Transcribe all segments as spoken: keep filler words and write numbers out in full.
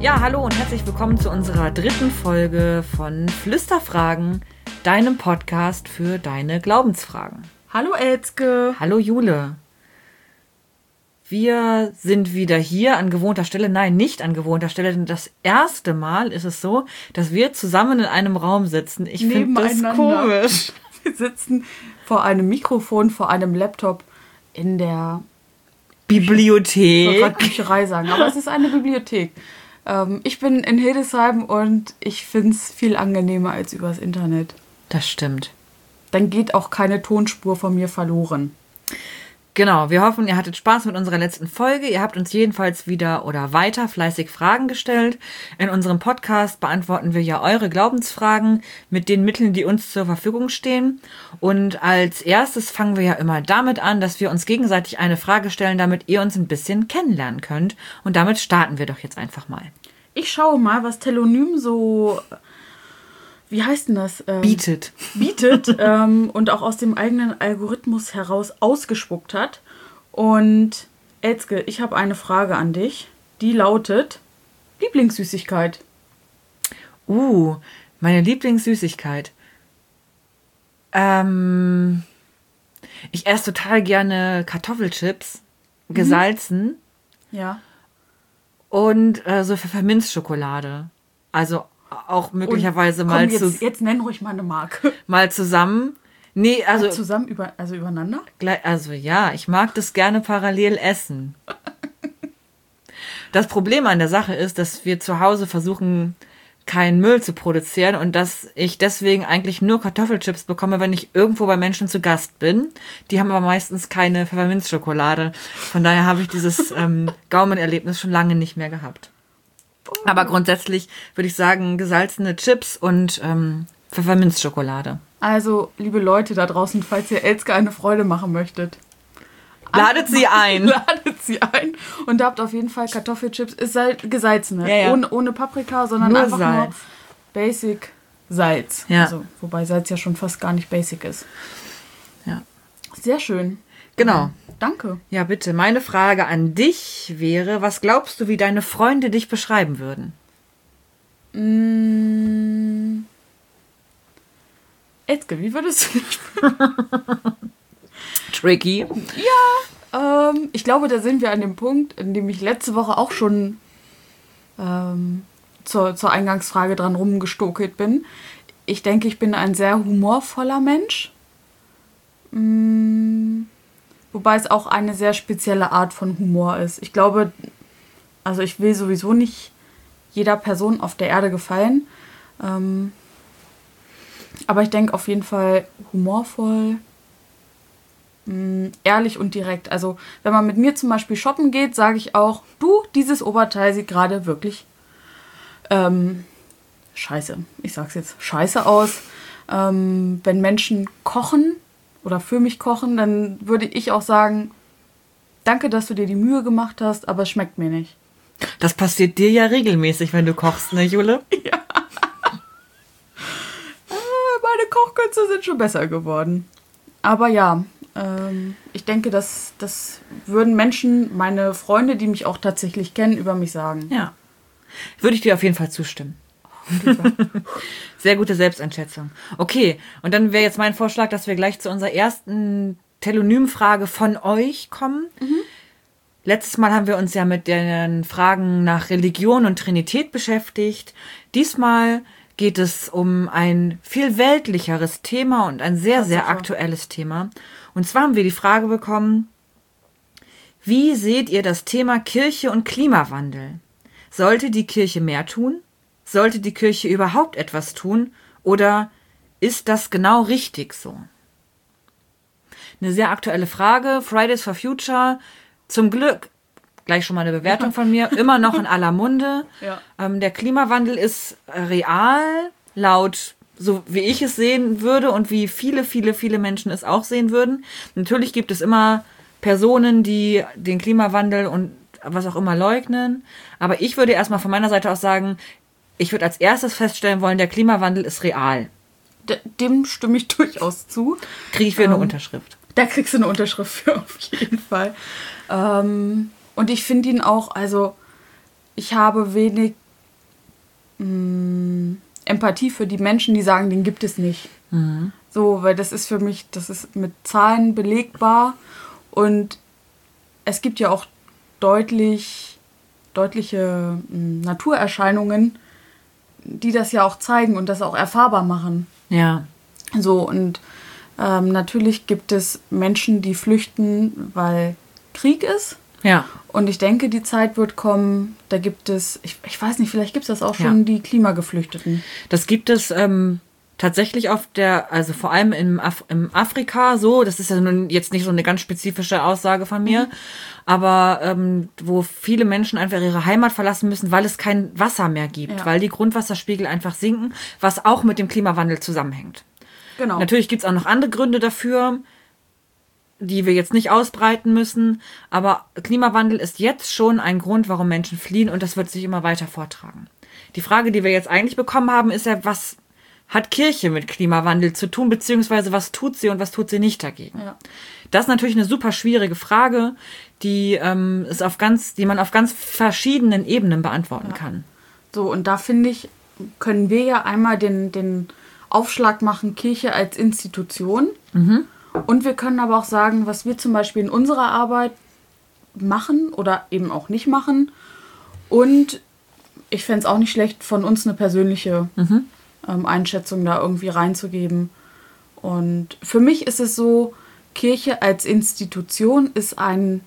Ja, hallo und herzlich willkommen zu unserer dritten Folge von Flüsterfragen, deinem Podcast für deine Glaubensfragen. Hallo Elzke. Hallo Jule. Wir sind wieder hier an gewohnter Stelle. Nein, nicht an gewohnter Stelle, denn das erste Mal ist es so, dass wir zusammen in einem Raum sitzen. Ich finde das komisch. Wir sitzen vor einem Mikrofon, vor einem Laptop in der Bibliothek. Ich wollte gerade Bücherei sagen, aber es ist eine Bibliothek. Ähm, ich bin in Hildesheim und ich finde es viel angenehmer als übers Internet. Das stimmt. Dann geht auch keine Tonspur von mir verloren. Genau, wir hoffen, ihr hattet Spaß mit unserer letzten Folge. Ihr habt uns jedenfalls wieder oder weiter fleißig Fragen gestellt. In unserem Podcast beantworten wir ja eure Glaubensfragen mit den Mitteln, die uns zur Verfügung stehen. Und als erstes fangen wir ja immer damit an, dass wir uns gegenseitig eine Frage stellen, damit ihr uns ein bisschen kennenlernen könnt. Und damit starten wir doch jetzt einfach mal. Ich schaue mal, was Telonym so... Wie heißt denn das? Ähm, bietet. Bietet ähm, und auch aus dem eigenen Algorithmus heraus ausgespuckt hat. Und Elzke, ich habe eine Frage an dich. Die lautet: Lieblingssüßigkeit. Uh, meine Lieblingssüßigkeit. Ähm, ich esse total gerne Kartoffelchips, gesalzen. Mhm. Ja. Und äh, so Pfefferminzschokolade. Also auch möglicherweise und, mal komm, zu, jetzt, jetzt nenn ruhig mal eine Marke. mal zusammen. Nee, also ja, zusammen über, also übereinander? Also ja, ich mag das gerne parallel essen. Das Problem an der Sache ist, dass wir zu Hause versuchen, keinen Müll zu produzieren und dass ich deswegen eigentlich nur Kartoffelchips bekomme, wenn ich irgendwo bei Menschen zu Gast bin. Die haben aber meistens keine Pfefferminzschokolade. Von daher habe ich dieses ähm, Gaumenerlebnis schon lange nicht mehr gehabt. Aber grundsätzlich würde ich sagen, gesalzene Chips und ähm, Pfefferminzschokolade. Also, liebe Leute da draußen, falls ihr Elzke eine Freude machen möchtet, ladet sie ein. Ladet sie ein und habt auf jeden Fall Kartoffelchips. Ist halt gesalzene. Ja, ja. Ohne, ohne Paprika, sondern nur einfach Salz. Nur Basic Salz. Ja. Also, wobei Salz ja schon fast gar nicht basic ist. Ja. Sehr schön. Genau. Ähm, danke. Ja, bitte. Meine Frage an dich wäre, was glaubst du, wie deine Freunde dich beschreiben würden? Mmh. Elzke, wie würdest du dich Tricky. Ja, ähm, ich glaube, da sind wir an dem Punkt, in dem ich letzte Woche auch schon ähm, zur, zur Eingangsfrage dran rumgestokelt bin. Ich denke, ich bin ein sehr humorvoller Mensch. Mm, wobei es auch eine sehr spezielle Art von Humor ist. Ich glaube, also ich will sowieso nicht jeder Person auf der Erde gefallen. Ähm, aber ich denke auf jeden Fall humorvoll, ehrlich und direkt. Also wenn man mit mir zum Beispiel shoppen geht, sage ich auch, du, dieses Oberteil sieht gerade wirklich ähm, scheiße. Ich sag's jetzt, scheiße aus. Ähm, wenn Menschen kochen oder für mich kochen, dann würde ich auch sagen, danke, dass du dir die Mühe gemacht hast, aber es schmeckt mir nicht. Das passiert dir ja regelmäßig, wenn du kochst, ne, Jule? Ja. Meine Kochkünste sind schon besser geworden. Aber ja, ähm, ich denke, dass das würden Menschen, meine Freunde, die mich auch tatsächlich kennen, über mich sagen. Ja. Würde ich dir auf jeden Fall zustimmen. Oh, sehr gute Selbsteinschätzung. Okay, und dann wäre jetzt mein Vorschlag, dass wir gleich zu unserer ersten Telonym-Frage von euch kommen. Mhm. Letztes Mal haben wir uns ja mit den Fragen nach Religion und Trinität beschäftigt. Diesmal geht es um ein viel weltlicheres Thema und ein sehr, sehr aktuelles Thema. Und zwar haben wir die Frage bekommen, wie seht ihr das Thema Kirche und Klimawandel? Sollte die Kirche mehr tun? Sollte die Kirche überhaupt etwas tun? Oder ist das genau richtig so? Eine sehr aktuelle Frage. Fridays for Future, zum Glück, gleich schon mal eine Bewertung von mir, immer noch in aller Munde. Ja. Ähm, der Klimawandel ist real, laut, so wie ich es sehen würde und wie viele, viele, viele Menschen es auch sehen würden. Natürlich gibt es immer Personen, die den Klimawandel und was auch immer leugnen. Aber ich würde erstmal von meiner Seite aus sagen, ich würde als erstes feststellen wollen, der Klimawandel ist real. Dem stimme ich durchaus zu. Kriege ich für eine ähm, Unterschrift. Da kriegst du eine Unterschrift für, auf jeden Fall. Ähm, und ich finde ihn auch, also ich habe wenig mh, Empathie für die Menschen, die sagen, den gibt es nicht. Mhm. So, weil das ist für mich, das ist mit Zahlen belegbar und es gibt ja auch deutlich, deutliche mh, Naturerscheinungen, die das ja auch zeigen und das auch erfahrbar machen. Ja. So, und ähm, natürlich gibt es Menschen, die flüchten, weil Krieg ist. Ja. Und ich denke, die Zeit wird kommen, da gibt es, ich, ich weiß nicht, vielleicht gibt es das auch schon, Ja. die Klimageflüchteten. Das gibt es ähm, tatsächlich auf der, also vor allem im, Af- im Afrika so, das ist ja nun jetzt nicht so eine ganz spezifische Aussage von mir, mhm. aber ähm, wo viele Menschen einfach ihre Heimat verlassen müssen, weil es kein Wasser mehr gibt, Ja. weil die Grundwasserspiegel einfach sinken, was auch mit dem Klimawandel zusammenhängt. Genau. Natürlich gibt es auch noch andere Gründe dafür, die wir jetzt nicht ausbreiten müssen, aber Klimawandel ist jetzt schon ein Grund, warum Menschen fliehen und das wird sich immer weiter vortragen. Die Frage, die wir jetzt eigentlich bekommen haben, ist ja, was hat Kirche mit Klimawandel zu tun, beziehungsweise was tut sie und was tut sie nicht dagegen? Ja. Das ist natürlich eine super schwierige Frage, die, ähm, ist auf ganz, die man auf ganz verschiedenen Ebenen beantworten Ja. kann. So, und da finde ich, können wir ja einmal den, den Aufschlag machen, Kirche als Institution. Mhm. Und wir können aber auch sagen, was wir zum Beispiel in unserer Arbeit machen oder eben auch nicht machen. Und ich fände es auch nicht schlecht, von uns eine persönliche Mhm. ähm, Einschätzung da irgendwie reinzugeben. Und für mich ist es so, Kirche als Institution ist ein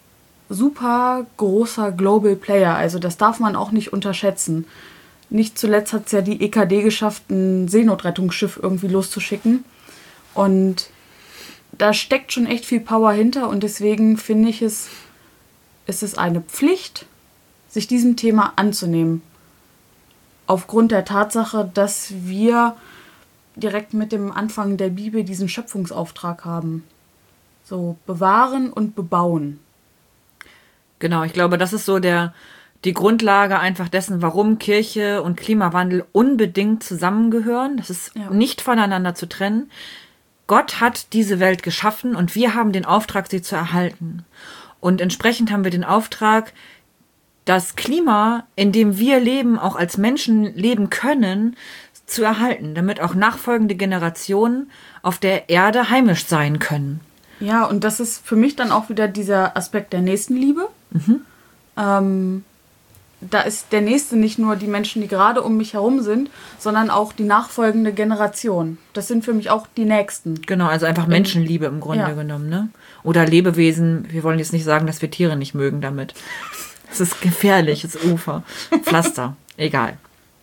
super großer Global Player. Also das darf man auch nicht unterschätzen. Nicht zuletzt hat es ja die E K D geschafft, ein Seenotrettungsschiff irgendwie loszuschicken. Und da steckt schon echt viel Power hinter und deswegen finde ich es, ist es eine Pflicht, sich diesem Thema anzunehmen. Aufgrund der Tatsache, dass wir direkt mit dem Anfang der Bibel diesen Schöpfungsauftrag haben. So, bewahren und bebauen. Genau, ich glaube, das ist so der, die Grundlage einfach dessen, warum Kirche und Klimawandel unbedingt zusammengehören. Das ist Ja. nicht voneinander zu trennen. Gott hat diese Welt geschaffen und wir haben den Auftrag, sie zu erhalten. Und entsprechend haben wir den Auftrag, das Klima, in dem wir leben, auch als Menschen leben können, zu erhalten, damit auch nachfolgende Generationen auf der Erde heimisch sein können. Ja, und das ist für mich dann auch wieder dieser Aspekt der Nächstenliebe. Mhm. Ähm, da ist der Nächste nicht nur die Menschen, die gerade um mich herum sind, sondern auch die nachfolgende Generation. Das sind für mich auch die Nächsten. Genau, also einfach Menschenliebe im Grunde Ja. genommen, ne? Oder Lebewesen. Wir wollen jetzt nicht sagen, dass wir Tiere nicht mögen damit. Das ist gefährliches Ufer. Pflaster. Egal.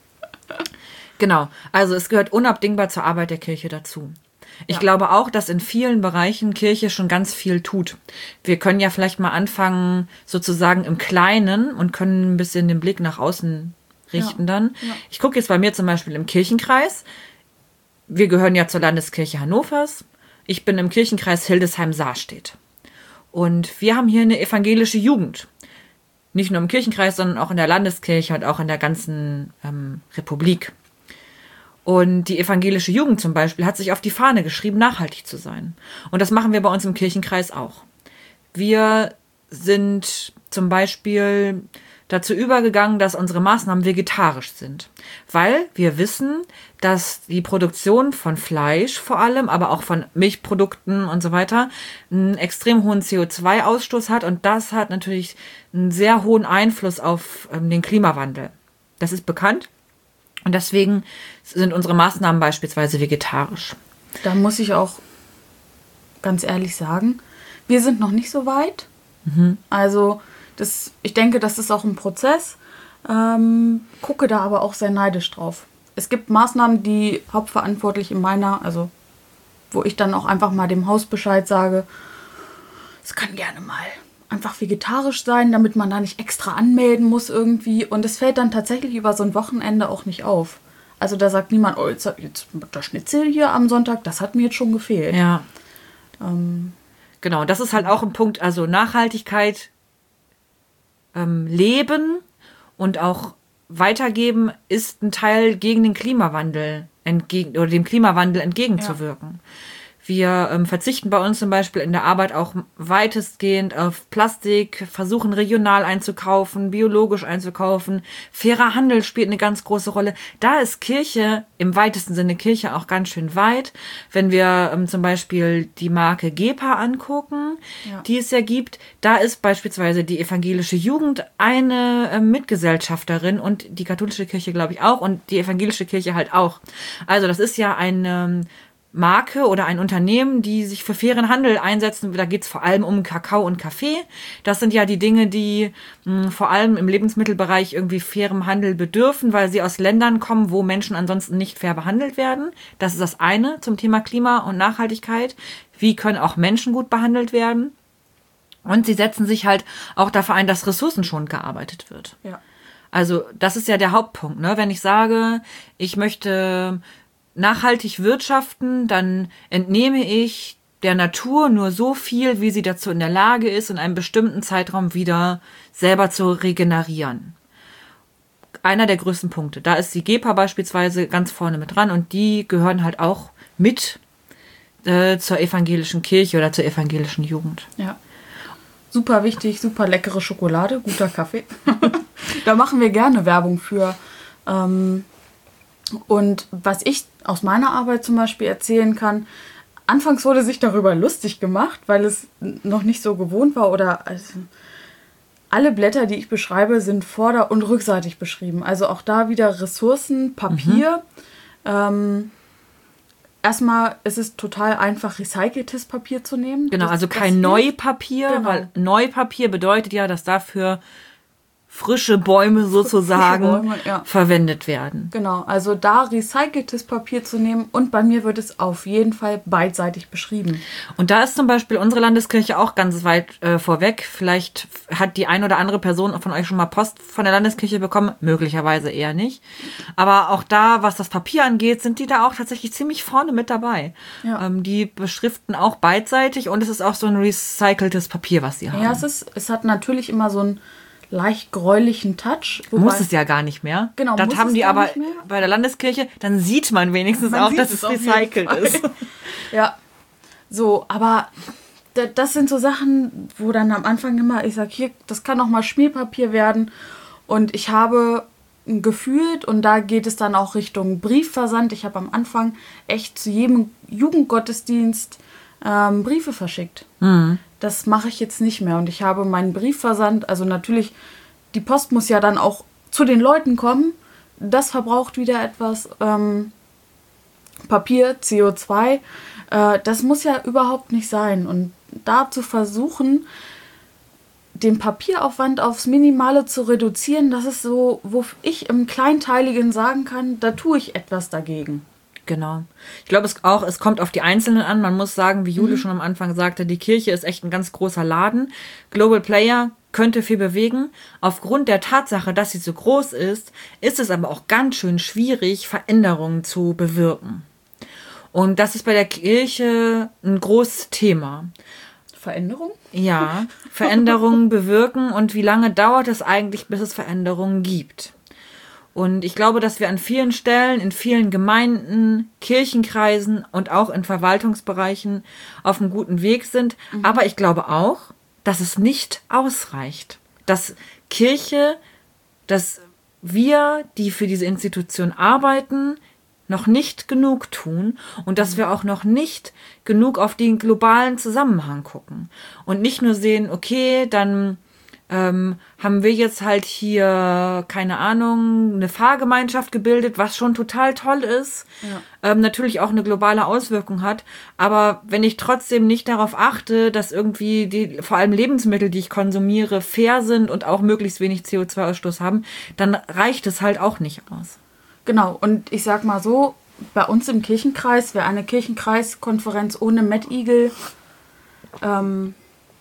Genau. Also es gehört unabdingbar zur Arbeit der Kirche dazu. Ich Ja. glaube auch, dass in vielen Bereichen Kirche schon ganz viel tut. Wir können ja vielleicht mal anfangen, sozusagen im Kleinen und können ein bisschen den Blick nach außen richten Ja. dann. Ja. Ich gucke jetzt bei mir zum Beispiel im Kirchenkreis. Wir gehören ja zur Landeskirche Hannovers. Ich bin im Kirchenkreis Hildesheim-Saarstedt. Und wir haben hier eine evangelische Jugend. Nicht nur im Kirchenkreis, sondern auch in der Landeskirche und auch in der ganzen ähm, Republik. Und die evangelische Jugend zum Beispiel hat sich auf die Fahne geschrieben, nachhaltig zu sein. Und das machen wir bei uns im Kirchenkreis auch. Wir sind zum Beispiel dazu übergegangen, dass unsere Maßnahmen vegetarisch sind. Weil wir wissen, dass die Produktion von Fleisch vor allem, aber auch von Milchprodukten und so weiter, einen extrem hohen C O zwei Ausstoß hat. Und das hat natürlich einen sehr hohen Einfluss auf ähm, den Klimawandel. Das ist bekannt. Und deswegen sind unsere Maßnahmen beispielsweise vegetarisch. Da muss ich auch ganz ehrlich sagen, wir sind noch nicht so weit. Mhm. Also das, ich denke, das ist auch ein Prozess. Ähm, gucke da aber auch sehr neidisch drauf. Es gibt Maßnahmen, die hauptverantwortlich in meiner, also wo ich dann auch einfach mal dem Haus Bescheid sage, es kann gerne mal einfach vegetarisch sein, damit man da nicht extra anmelden muss irgendwie. Und es fällt dann tatsächlich über so ein Wochenende auch nicht auf. Also da sagt niemand, oh, jetzt, jetzt das Schnitzel hier am Sonntag, das hat mir jetzt schon gefehlt. Ja, Ähm, genau. Das ist halt auch ein Punkt, also Nachhaltigkeit, ähm, Leben und auch weitergeben ist ein Teil gegen den Klimawandel entgegen oder dem Klimawandel entgegenzuwirken. Wir ähm, verzichten bei uns zum Beispiel in der Arbeit auch weitestgehend auf Plastik, versuchen regional einzukaufen, biologisch einzukaufen. Fairer Handel spielt eine ganz große Rolle. Da ist Kirche, im weitesten Sinne Kirche, auch ganz schön weit. Wenn wir ähm, zum Beispiel die Marke Gepa angucken, ja. die es ja gibt, da ist beispielsweise die evangelische Jugend eine äh, Mitgesellschafterin und die katholische Kirche, glaube ich, auch und die evangelische Kirche halt auch. Also das ist ja eine Marke oder ein Unternehmen, die sich für fairen Handel einsetzen. Da geht es vor allem um Kakao und Kaffee. Das sind ja die Dinge, die mh, vor allem im Lebensmittelbereich irgendwie fairem Handel bedürfen, weil sie aus Ländern kommen, wo Menschen ansonsten nicht fair behandelt werden. Das ist das eine zum Thema Klima und Nachhaltigkeit. Wie können auch Menschen gut behandelt werden? Und sie setzen sich halt auch dafür ein, dass ressourcenschonend gearbeitet wird. Ja. Also das ist ja der Hauptpunkt, ne? Wenn ich sage, ich möchte nachhaltig wirtschaften, dann entnehme ich der Natur nur so viel, wie sie dazu in der Lage ist, in einem bestimmten Zeitraum wieder selber zu regenerieren. Einer der größten Punkte. Da ist die Gepa beispielsweise ganz vorne mit dran und die gehören halt auch mit äh, zur evangelischen Kirche oder zur evangelischen Jugend. Ja. Super wichtig, super leckere Schokolade, guter Kaffee. Da machen wir gerne Werbung für. Ähm, und was ich aus meiner Arbeit zum Beispiel erzählen kann, anfangs wurde sich darüber lustig gemacht, weil es noch nicht so gewohnt war oder also alle Blätter, die ich beschreibe, sind vorder- und rückseitig beschrieben. Also auch da wieder Ressourcen, Papier. Mhm. Ähm, erstmal ist es total einfach, recyceltes Papier zu nehmen. Genau, das, also kein Neupapier, genau. Weil Neupapier bedeutet ja, dass dafür frische Bäume sozusagen frische Bäume, ja. verwendet werden. Genau, also da recyceltes Papier zu nehmen und bei mir wird es auf jeden Fall beidseitig beschrieben. Und da ist zum Beispiel unsere Landeskirche auch ganz weit äh, vorweg. Vielleicht hat die ein oder andere Person von euch schon mal Post von der Landeskirche bekommen, möglicherweise eher nicht. Aber auch da, was das Papier angeht, sind die da auch tatsächlich ziemlich vorne mit dabei. Ja. Ähm, die beschriften auch beidseitig und es ist auch so ein recyceltes Papier, was sie haben. Ja, es ist, es hat natürlich immer so ein leicht gräulichen Touch. Wobei, muss es ja gar nicht mehr. Genau, das haben die aber bei der Landeskirche, dann sieht man wenigstens man auch, dass es recycelt ist. Ja, so, aber das sind so Sachen, wo dann am Anfang immer, ich sag hier, das kann auch mal Schmierpapier werden und ich habe gefühlt und da geht es dann auch Richtung Briefversand. Ich habe am Anfang echt zu jedem Jugendgottesdienst ähm, Briefe verschickt. Mhm. Das mache ich jetzt nicht mehr. Und ich habe meinen Briefversand, also natürlich, die Post muss ja dann auch zu den Leuten kommen. Das verbraucht wieder etwas ähm, Papier, C O zwei. Äh, das muss ja überhaupt nicht sein. Und da zu versuchen, den Papieraufwand aufs Minimale zu reduzieren, das ist so, wo ich im Kleinteiligen sagen kann, da tue ich etwas dagegen. Genau. Ich glaube es auch, es kommt auf die Einzelnen an. Man muss sagen, wie Jule mhm. schon am Anfang sagte, die Kirche ist echt ein ganz großer Laden. Global Player könnte viel bewegen. Aufgrund der Tatsache, dass sie so groß ist, ist es aber auch ganz schön schwierig, Veränderungen zu bewirken. Und das ist bei der Kirche ein großes Thema. Veränderung? Ja, Veränderungen bewirken. Und wie lange dauert es eigentlich, bis es Veränderungen gibt? Und ich glaube, dass wir an vielen Stellen, in vielen Gemeinden, Kirchenkreisen und auch in Verwaltungsbereichen auf einem guten Weg sind. Mhm. Aber ich glaube auch, dass es nicht ausreicht. Dass Kirche, dass wir, die für diese Institution arbeiten, noch nicht genug tun und dass wir auch noch nicht genug auf den globalen Zusammenhang gucken. Und nicht nur sehen, okay, dann Ähm, haben wir jetzt halt hier, keine Ahnung, eine Fahrgemeinschaft gebildet, was schon total toll ist, ja. ähm, natürlich auch eine globale Auswirkung hat, aber wenn ich trotzdem nicht darauf achte, dass irgendwie die, vor allem Lebensmittel, die ich konsumiere, fair sind und auch möglichst wenig C O zwei Ausstoß haben, dann reicht es halt auch nicht aus. Genau, und ich sag mal so, bei uns im Kirchenkreis wäre eine Kirchenkreiskonferenz ohne Mad Eagle, ähm,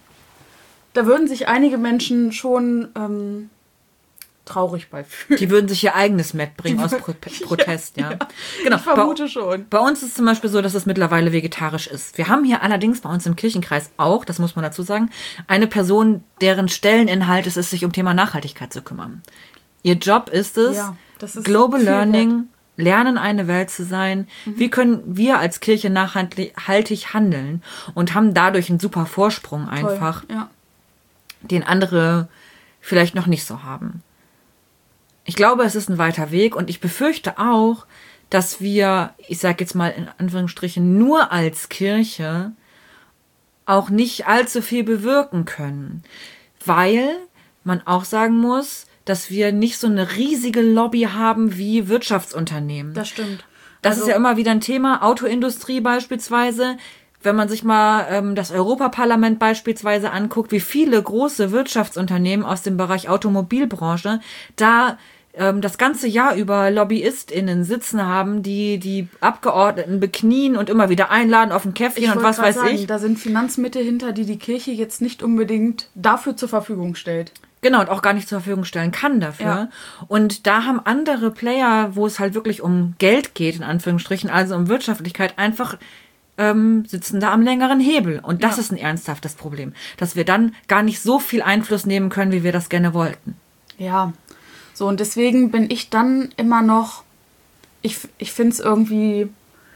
da würden sich einige Menschen schon ähm, traurig bei fühlen. Die würden sich ihr eigenes Met bringen aus Pro- Protest, ja. ja. Genau. Ich vermute bei, schon. Bei uns ist es zum Beispiel so, dass es mittlerweile vegetarisch ist. Wir haben hier allerdings bei uns im Kirchenkreis auch, das muss man dazu sagen, eine Person, deren Stelleninhalt es ist, sich um Thema Nachhaltigkeit zu kümmern. Ihr Job ist es, ja, das ist Global Learning wert. lernen, eine Welt zu sein? Mhm. Wie können wir als Kirche nachhaltig handeln? Und haben dadurch einen super Vorsprung einfach, Toll, ja. den andere vielleicht noch nicht so haben. Ich glaube, es ist ein weiter Weg und ich befürchte auch, dass wir, ich sage jetzt mal in Anführungsstrichen, nur als Kirche auch nicht allzu viel bewirken können. Weil man auch sagen muss, dass wir nicht so eine riesige Lobby haben wie Wirtschaftsunternehmen. Das stimmt. Das also, ist ja immer wieder ein Thema. Autoindustrie beispielsweise. Wenn man sich mal ähm, das Europaparlament beispielsweise anguckt, wie viele große Wirtschaftsunternehmen aus dem Bereich Automobilbranche da ähm, das ganze Jahr über LobbyistInnen sitzen haben, die die Abgeordneten beknien und immer wieder einladen auf ein Käffchen und was weiß sagen, ich. Da sind Finanzmittel hinter, die die Kirche jetzt nicht unbedingt dafür zur Verfügung stellt. Genau, und auch gar nicht zur Verfügung stellen kann dafür. Ja. Und da haben andere Player, wo es halt wirklich um Geld geht, in Anführungsstrichen, also um Wirtschaftlichkeit, einfach ähm, sitzen da am längeren Hebel. Und das ja. ist ein ernsthaftes Problem, dass wir dann gar nicht so viel Einfluss nehmen können, wie wir das gerne wollten. Ja, so und deswegen bin ich dann immer noch, ich, ich finde es irgendwie,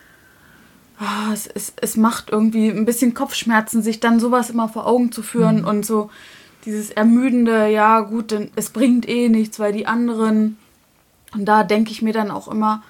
oh, es, es, es macht irgendwie ein bisschen Kopfschmerzen, sich dann sowas immer vor Augen zu führen mhm. und so dieses ermüdende, ja gut, denn es bringt eh nichts, weil die anderen, und da denke ich mir dann auch immer,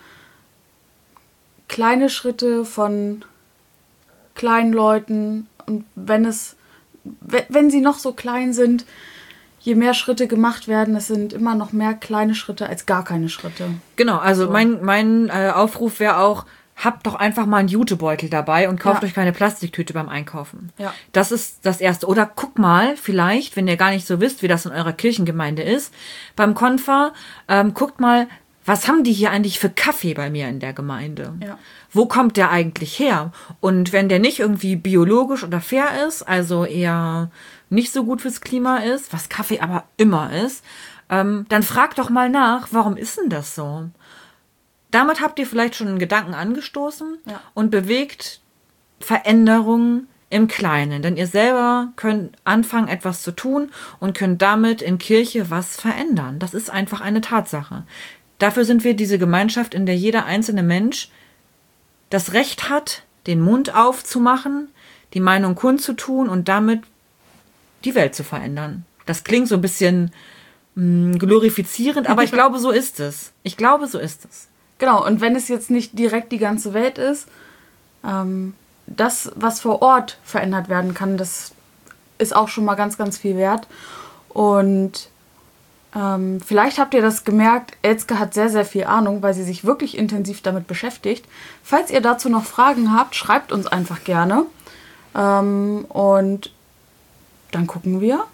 kleine Schritte von kleinen Leuten und wenn es, wenn sie noch so klein sind, je mehr Schritte gemacht werden, es sind immer noch mehr kleine Schritte als gar keine Schritte. Genau, also so. mein, mein äh, Aufruf wäre auch, habt doch einfach mal einen Jutebeutel dabei und kauft ja. euch keine Plastiktüte beim Einkaufen. Ja. Das ist das Erste. Oder guck mal, vielleicht, wenn ihr gar nicht so wisst, wie das in eurer Kirchengemeinde ist, beim Konfer, ähm, guckt mal, was haben die hier eigentlich für Kaffee bei mir in der Gemeinde? Ja. Wo kommt der eigentlich her? Und wenn der nicht irgendwie biologisch oder fair ist, also eher nicht so gut fürs Klima ist, was Kaffee aber immer ist, ähm, dann fragt doch mal nach, warum ist denn das so? Damit habt ihr vielleicht schon einen Gedanken angestoßen ja. und bewegt Veränderungen im Kleinen. Denn ihr selber könnt anfangen, etwas zu tun und könnt damit in Kirche was verändern. Das ist einfach eine Tatsache. Dafür sind wir diese Gemeinschaft, in der jeder einzelne Mensch das Recht hat, den Mund aufzumachen, die Meinung kundzutun und damit die Welt zu verändern. Das klingt so ein bisschen mh, glorifizierend, aber ich glaube, so ist es. Ich glaube, so ist es. Genau, und wenn es jetzt nicht direkt die ganze Welt ist, ähm, das, was vor Ort verändert werden kann, das ist auch schon mal ganz, ganz viel wert. Und ähm, vielleicht habt ihr das gemerkt, Elske hat sehr, sehr viel Ahnung, weil sie sich wirklich intensiv damit beschäftigt. Falls ihr dazu noch Fragen habt, schreibt uns einfach gerne. Ähm, und dann gucken wir,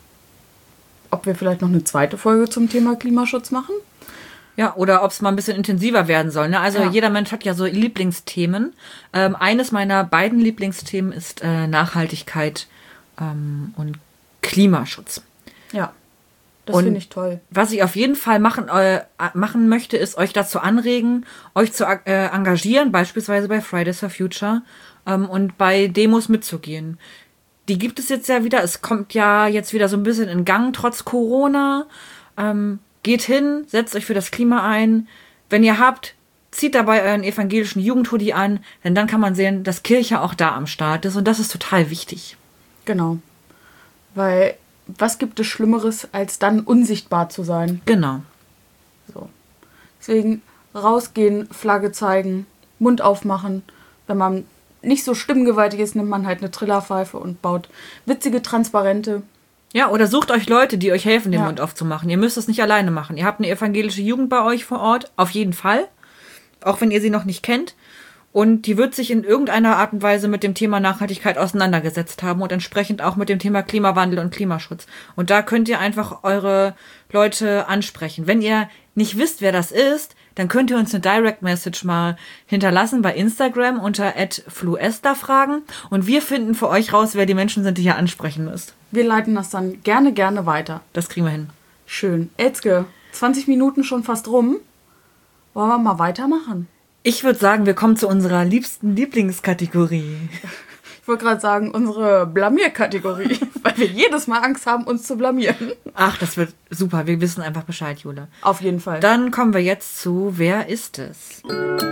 ob wir vielleicht noch eine zweite Folge zum Thema Klimaschutz machen. Ja, oder ob es mal ein bisschen intensiver werden soll. Ne? Also ja. jeder Mensch hat ja so Lieblingsthemen. Ähm, eines meiner beiden Lieblingsthemen ist äh, Nachhaltigkeit ähm, und Klimaschutz. Ja, das finde ich toll. Was ich auf jeden Fall machen, äh, machen möchte, ist euch dazu anregen, euch zu äh, engagieren, beispielsweise bei Fridays for Future ähm, und bei Demos mitzugehen. Die gibt es jetzt ja wieder. Es kommt ja jetzt wieder so ein bisschen in Gang, trotz Corona. Ähm, Geht hin, setzt euch für das Klima ein. Wenn ihr habt, zieht dabei euren evangelischen Jugendhoodie an, denn dann kann man sehen, dass Kirche auch da am Start ist und das ist total wichtig. Genau. Weil, was gibt es Schlimmeres, als dann unsichtbar zu sein? Genau. So. Deswegen rausgehen, Flagge zeigen, Mund aufmachen. Wenn man nicht so stimmgewaltig ist, nimmt man halt eine Trillerpfeife und baut witzige Transparente. Ja, oder sucht euch Leute, die euch helfen, den ja. Mund aufzumachen. Ihr müsst es nicht alleine machen. Ihr habt eine evangelische Jugend bei euch vor Ort, auf jeden Fall. Auch wenn ihr sie noch nicht kennt. Und die wird sich in irgendeiner Art und Weise mit dem Thema Nachhaltigkeit auseinandergesetzt haben und entsprechend auch mit dem Thema Klimawandel und Klimaschutz. Und da könnt ihr einfach eure Leute ansprechen. Wenn ihr nicht wisst, wer das ist, dann könnt ihr uns eine Direct Message mal hinterlassen bei Instagram unter at fluester fragen und wir finden für euch raus, wer die Menschen sind, die ihr ansprechen müsst. Wir leiten das dann gerne, gerne weiter. Das kriegen wir hin. Schön. Elske, zwanzig Minuten schon fast rum. Wollen wir mal weitermachen? Ich würde sagen, wir kommen zu unserer liebsten Lieblingskategorie. Ich wollte gerade sagen, unsere Blamierkategorie, weil wir jedes Mal Angst haben, uns zu blamieren. Ach, das wird super. Wir wissen einfach Bescheid, Jule. Auf jeden Fall. Dann kommen wir jetzt zu Wer ist es?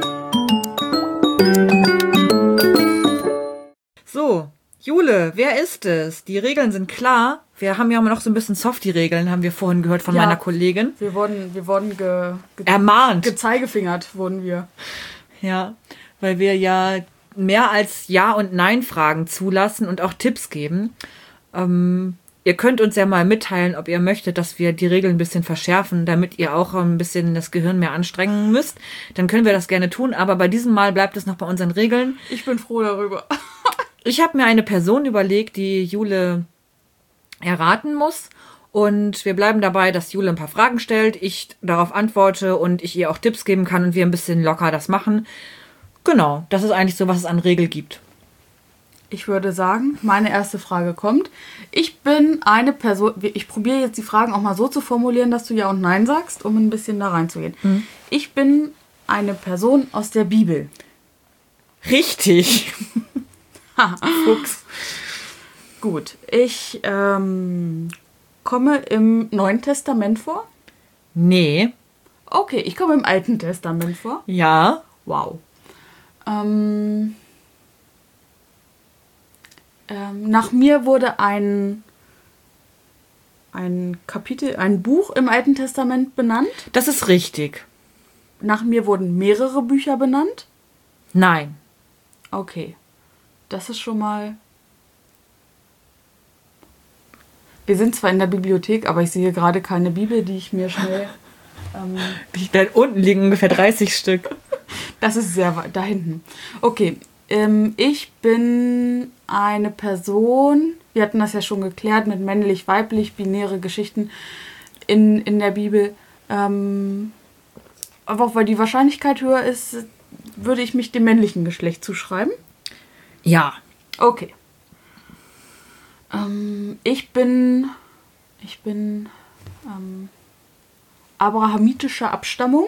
So, Jule, wer ist es? Die Regeln sind klar. Wir haben ja immer noch so ein bisschen Softie-Regeln, haben wir vorhin gehört von Ja. meiner Kollegin. Wir wurden, wir wurden ge, ge, Ermahnt. gezeigefingert, wurden wir. Ja, weil wir ja mehr als Ja- und Nein-Fragen zulassen und auch Tipps geben. Ähm, ihr könnt uns ja mal mitteilen, ob ihr möchtet, dass wir die Regeln ein bisschen verschärfen, damit ihr auch ein bisschen das Gehirn mehr anstrengen müsst. Dann können wir das gerne tun, aber bei diesem Mal bleibt es noch bei unseren Regeln. Ich bin froh darüber. Ich habe mir eine Person überlegt, die Jule erraten muss. Und wir bleiben dabei, dass Jule ein paar Fragen stellt, ich darauf antworte und ich ihr auch Tipps geben kann und wir ein bisschen locker das machen. Genau, das ist eigentlich so, was es an Regeln gibt. Ich würde sagen, meine erste Frage kommt. Ich bin eine Person, ich probiere jetzt die Fragen auch mal so zu formulieren, dass du Ja und Nein sagst, um ein bisschen da reinzugehen. Mhm. Ich bin eine Person aus der Bibel. Richtig. Fuchs. Gut, ich ähm, komme im Neuen Testament vor. Nee. Okay, ich komme im Alten Testament vor. Ja. Wow. Ähm, ähm, nach mir wurde ein, ein Kapitel, ein Buch im Alten Testament benannt. Das ist richtig. Nach mir wurden mehrere Bücher benannt. Nein. Okay, das ist schon mal... Wir sind zwar in der Bibliothek, aber ich sehe gerade keine Bibel, die ich mir schnell... Ähm, Da unten liegen ungefähr dreißig Stück. Das ist sehr weit da hinten. Okay, ähm, ich bin eine Person, wir hatten das ja schon geklärt mit männlich, weiblich, binäre Geschichten in, in der Bibel. Ähm, aber auch weil die Wahrscheinlichkeit höher ist, würde ich mich dem männlichen Geschlecht zuschreiben. Ja. Okay. Ähm, ich bin, ich bin ähm, abrahamitischer Abstammung.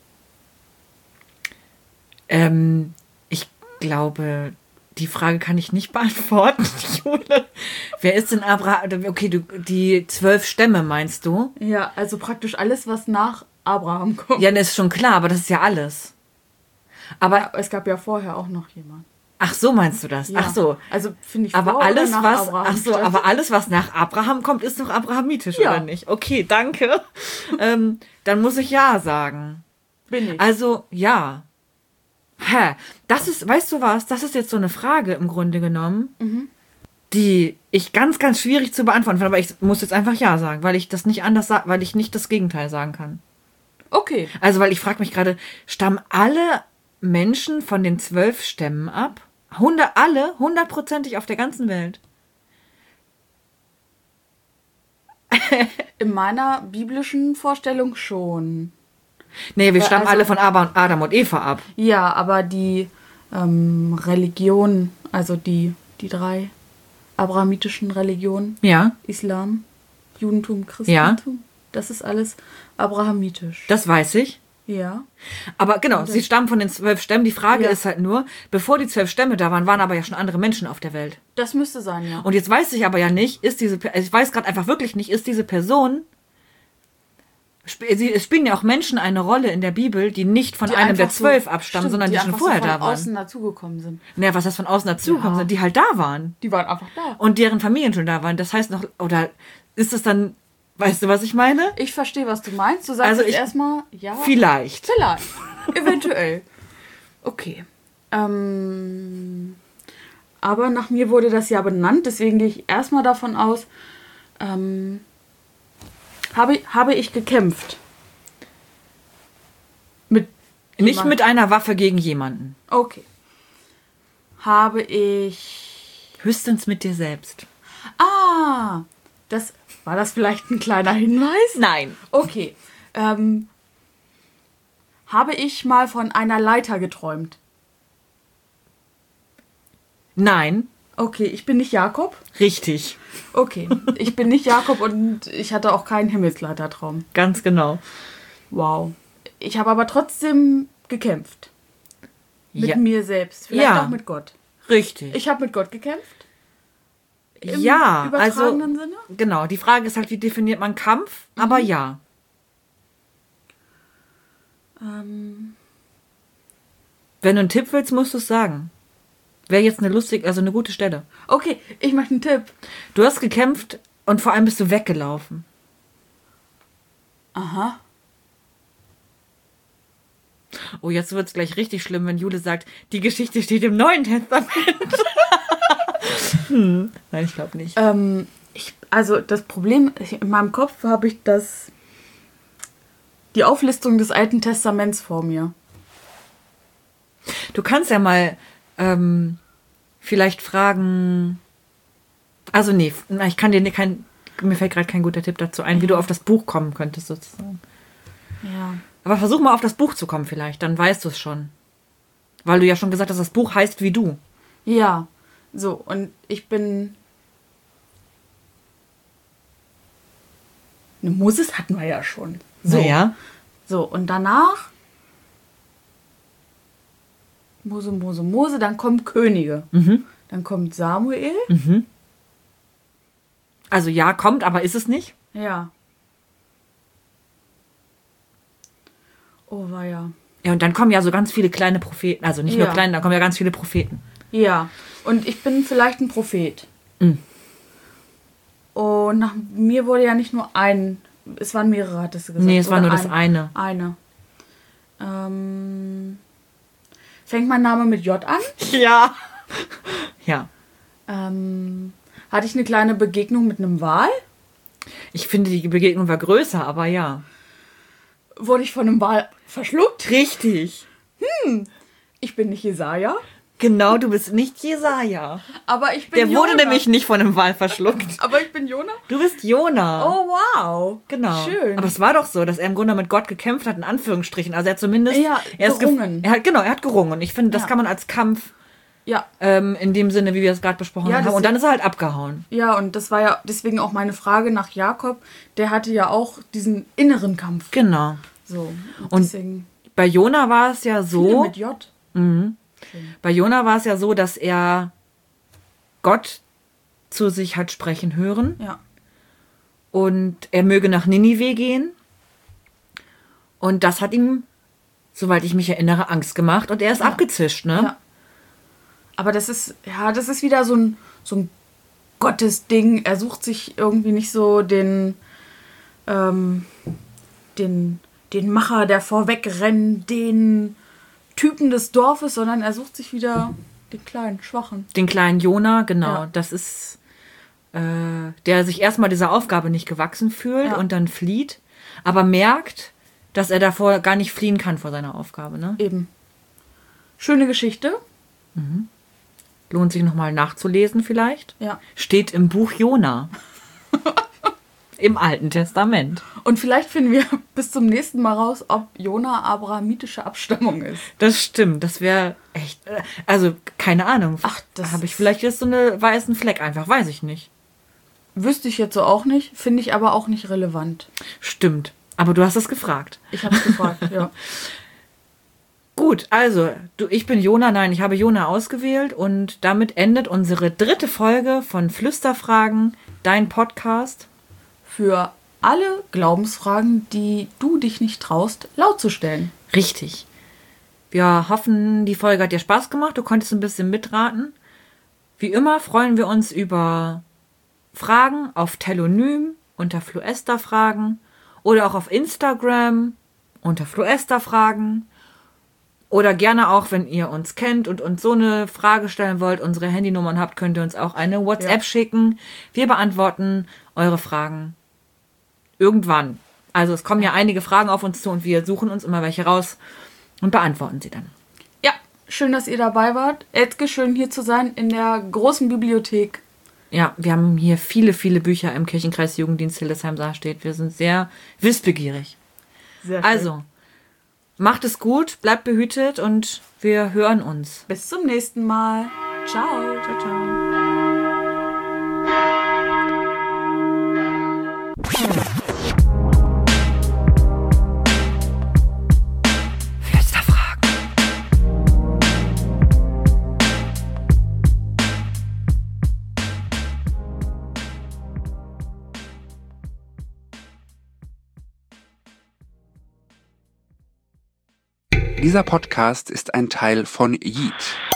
Ähm, ich glaube, die Frage kann ich nicht beantworten, Jule. Wer ist denn Abraham? Okay, du, die zwölf Stämme meinst du? Ja, also praktisch alles, was nach Abraham kommt. Ja, das ist schon klar, aber das ist ja alles. Aber, Ja, es gab ja vorher auch noch jemand. ach so meinst du das? Ja. Ach so. Also finde ich Aber vor alles, oder nach was, Abraham ach so, statt? aber alles, was nach Abraham kommt, ist doch abrahamitisch, Ja. oder nicht? Okay, danke. ähm, dann muss ich ja sagen. bin ich. Also, ja. Hä? Das ist, weißt du was? Das ist jetzt so eine Frage im Grunde genommen, Mhm. die ich ganz, ganz schwierig zu beantworten finde. Aber ich muss jetzt einfach ja sagen, weil ich das nicht anders sage, weil ich nicht das Gegenteil sagen kann. Okay. Also, weil ich frage mich gerade, stammen alle Menschen von den zwölf Stämmen ab? Hundert, alle, hundertprozentig auf der ganzen Welt. In meiner biblischen Vorstellung schon. Nee, wir Ja, stammen also- alle von Adam Adam und Eva ab. Ja, aber die ähm, Religion, also die, die drei abrahamitischen Religionen, Ja, Islam, Judentum, Christentum, das ist alles abrahamitisch. das weiß ich. Ja. Aber genau, sie stammen von den zwölf Stämmen. Die Frage Ja. ist halt nur, bevor die zwölf Stämme da waren, waren aber ja schon andere Menschen auf der Welt. Das müsste sein, ja. Und jetzt weiß ich aber ja nicht, ist diese, Pe- also ich weiß gerade einfach wirklich nicht, ist diese Person, sp- sie, es spielen ja auch Menschen eine Rolle in der Bibel, die nicht von Die einem der einfach so- zwölf abstammen, stimmt, sondern die, schon einfach vorher so von da waren. außen dazugekommen sind. Naja, was heißt von außen dazugekommen Ja. sind, die halt da waren. Die waren einfach da. Und deren Familien schon da waren. Das heißt noch, oder ist es dann, weißt du, was ich meine? Ich verstehe, was du meinst. Du sagst Also jetzt ich- erstmal, ja. Vielleicht. Vielleicht. Eventuell. Okay. Ähm, aber nach mir wurde das ja benannt, deswegen gehe ich erstmal davon aus, ähm, habe, habe ich gekämpft. Mit Nicht jemand- mit einer Waffe gegen jemanden. Okay. Habe ich... Höchstens mit dir selbst. Ah, das... War das vielleicht ein kleiner Hinweis? Nein. Okay. Ähm, habe ich mal von einer Leiter geträumt? Nein. Okay, ich bin nicht Jakob. Richtig. Okay, ich bin nicht Jakob und ich hatte auch keinen Himmelsleitertraum. Ganz genau. Wow. Ich habe aber trotzdem gekämpft. Mit Ja. mir selbst. Vielleicht Ja. auch mit Gott. Richtig. Ich habe mit Gott gekämpft. Im ja, also übertragenen Sinne? genau. Die Frage ist halt, wie definiert man Kampf? Mhm. Aber ja. Ähm. Wenn du einen Tipp willst, musst du es sagen. Wäre jetzt eine lustige, also eine gute Stelle. Okay, ich möchte einen Tipp. Du hast gekämpft und vor allem bist du weggelaufen. Aha. Oh, jetzt wird es gleich richtig schlimm, wenn Jule sagt, die Geschichte steht im Neuen Testament. hm. Nein, ich glaube nicht. Ähm, ich, also das Problem, in meinem Kopf habe ich das, die Auflistung des Alten Testaments vor mir. Du kannst ja mal ähm, vielleicht fragen, also nee, ich kann dir kein, mir fällt gerade kein guter Tipp dazu ein, wie du auf das Buch kommen könntest sozusagen. Ja. Aber versuch mal auf das Buch zu kommen vielleicht, dann weißt du es schon. Weil du ja schon gesagt hast, das Buch heißt wie du. Ja, so, und ich bin... Eine Moses hatten wir ja schon. So. Naja. So, und danach... Mose, Mose, Mose, dann kommen Könige. Mhm. Dann kommt Samuel. Mhm. Also ja, kommt, aber ist es nicht? Ja. Oh, war ja. Ja, und dann kommen ja so ganz viele kleine Propheten. Also nicht Ja. nur kleine, da kommen ja ganz viele Propheten. Ja, und ich bin vielleicht ein Prophet. Mhm. Und nach mir wurde ja nicht nur ein, es waren mehrere, hattest du gesagt. Nee, es war Oder nur das eine. Eine. Ähm, fängt mein Name mit J an? Ja. Ja. Ähm, hatte ich eine kleine Begegnung mit einem Wal? Ich finde, die Begegnung war größer, aber ja. Wurde ich von einem Wal verschluckt? Richtig. Ich bin nicht Jesaja, Genau, du bist nicht Jesaja. aber ich bin Der Jona. wurde nämlich nicht von einem Wal verschluckt. Aber ich bin Jona? Du bist Jona. Oh, wow. Genau. Schön. Aber es war doch so, dass er im Grunde mit Gott gekämpft hat, in Anführungsstrichen. Also er hat zumindest... Ja, er ist gerungen. gef- Er hat, genau, er hat gerungen. Und ich finde, das Ja. kann man als Kampf Ja. ähm, in dem Sinne, wie wir es gerade besprochen Ja, das haben. Und dann ist er halt abgehauen. Ja, und das war ja deswegen auch meine Frage nach Jakob. Der hatte ja auch diesen inneren Kampf. Genau. So. Und, Und deswegen bei Jona war es ja viele so... mit J. Mhm. Bei Jona war es ja so, dass er Gott zu sich hat sprechen hören. Ja. Und er möge nach Ninive gehen. Und das hat ihm, soweit ich mich erinnere, Angst gemacht. Und er ist Ja. abgezischt, ne? Ja. Aber das ist, ja, das ist wieder so ein, so ein Gottesding. Er sucht sich irgendwie nicht so den, ähm, den, den Macher, der vorwegrennt, den Typen des Dorfes, sondern er sucht sich wieder den kleinen, schwachen. Den kleinen Jona, genau. Ja. Das ist, äh, der sich erstmal dieser Aufgabe nicht gewachsen fühlt Ja. und dann flieht, aber merkt, dass er davor gar nicht fliehen kann vor seiner Aufgabe, ne? Eben. Schöne Geschichte. Lohnt sich nochmal nachzulesen vielleicht. Ja. Steht im Buch Jona. Im Alten Testament. Und vielleicht finden wir bis zum nächsten Mal raus, ob Jona abrahamitische Abstammung ist. Das stimmt, das wäre echt, äh, also keine Ahnung. Ach, das habe ich ist- vielleicht jetzt so einen weißen Fleck einfach, weiß ich nicht. Wüsste ich jetzt so auch nicht, finde ich aber auch nicht relevant. Stimmt, aber du hast es gefragt. Ich habe es gefragt, ja. Gut, also, du, ich bin Jona, nein, ich habe Jona ausgewählt und damit endet unsere dritte Folge von Flüsterfragen, dein Podcast. Für alle Glaubensfragen, die du dich nicht traust, laut zu stellen. Richtig. Wir hoffen, die Folge hat dir Spaß gemacht, du konntest ein bisschen mitraten. Wie immer freuen wir uns über Fragen auf Telonym unter Fluesterfragen oder auch auf Instagram unter Fluesterfragen. Oder gerne auch, wenn ihr uns kennt und uns so eine Frage stellen wollt, unsere Handynummern habt, könnt ihr uns auch eine WhatsApp Ja. schicken. Wir beantworten eure Fragen irgendwann. Also es kommen ja einige Fragen auf uns zu und wir suchen uns immer welche raus und beantworten sie dann. Ja, schön, dass ihr dabei wart. Edke, schön hier zu sein in der großen Bibliothek. Ja, wir haben hier viele, viele Bücher im Kirchenkreis Jugenddienst Hildesheim-Saarstedt. Wir sind sehr wissbegierig. Sehr schön. Also, macht es gut, bleibt behütet und wir hören uns. Bis zum nächsten Mal. Ciao. Ciao, ciao. Dieser Podcast ist ein Teil von Yeet.